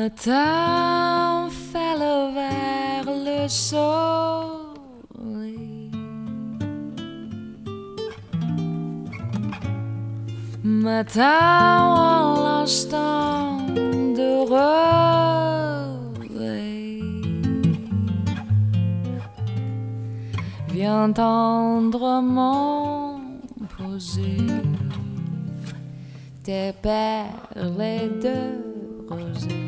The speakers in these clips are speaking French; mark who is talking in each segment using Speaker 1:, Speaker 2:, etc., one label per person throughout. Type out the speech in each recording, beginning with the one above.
Speaker 1: Matin fêle vers le soleil, matin à l'instant de réveil, viens tendrement poser tes perles de rosée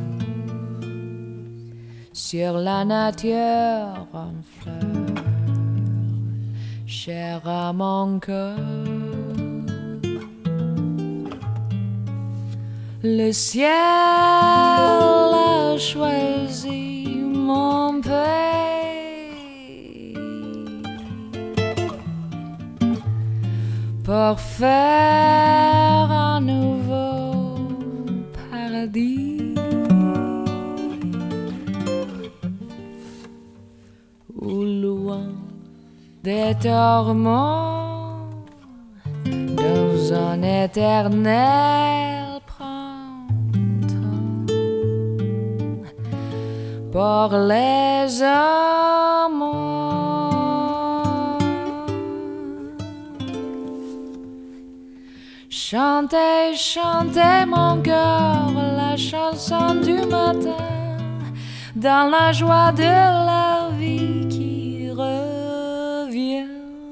Speaker 1: sur la nature en fleurs, chère à mon cœur. Le ciel a choisi mon pays pour faire un nouveau paradis où, loin des tourments, dans un éternel printemps, pour les amants, chantez, chantez mon cœur la chanson du matin, dans la joie de la vie qui revient.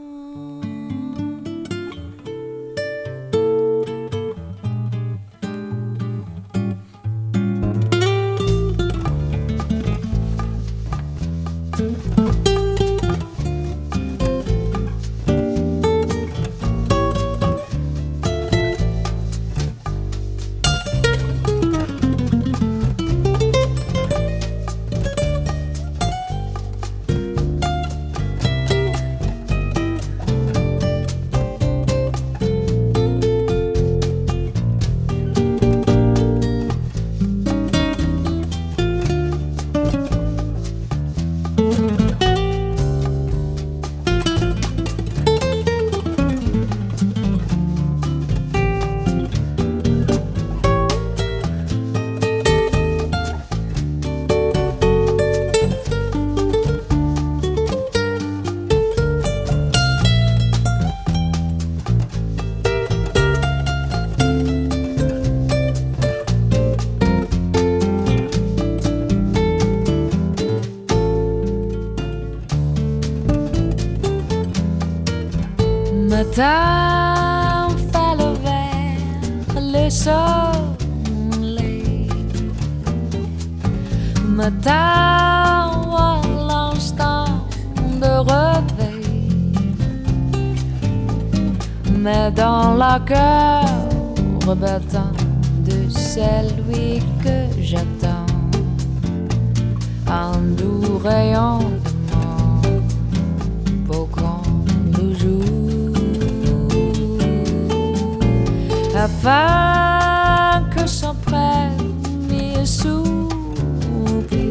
Speaker 1: Matin fêle vers le soleil, matin à l'instant de réveil, mais dans le cœur battant de celui que j'attends, un doux rayon de mon beau comme le jour, afin que son premier soupir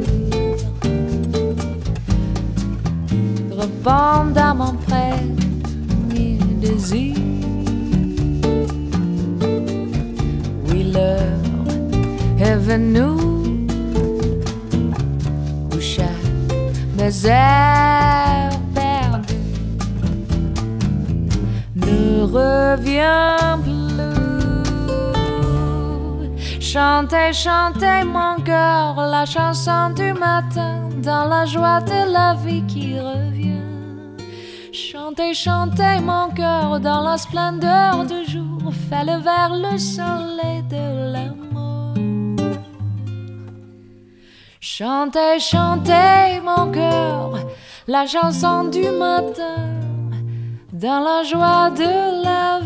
Speaker 1: réponde à mon premier désir. Oui, l'heure est venue où chaque mes heures perdues ne revient plus. Chantez, chantez mon cœur la chanson du matin, dans la joie de la vie qui revient. Chantez, chantez mon cœur dans la splendeur du jour, fêle vers le soleil de l'amour. Chantez, chantez mon cœur la chanson du matin, dans la joie de la vie.